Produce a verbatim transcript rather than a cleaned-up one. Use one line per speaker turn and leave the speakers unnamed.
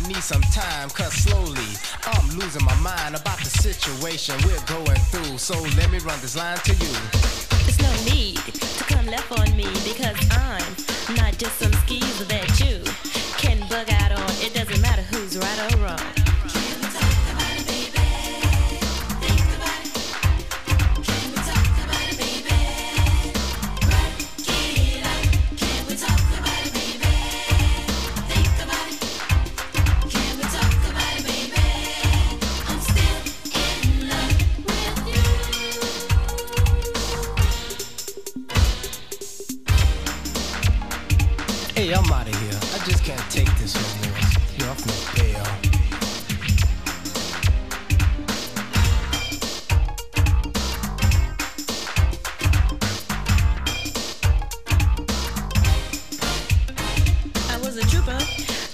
need some time, cause slowly I'm losing my mind about the situation we're going through. So let me run this line to you.
There's no need to come left on me, because I'm not just some skeezer that you can bug out on. It doesn't matter who's right or wrong.
Hey, I'm out of here. I just can't take this no more. You're off no bail.
I was a trooper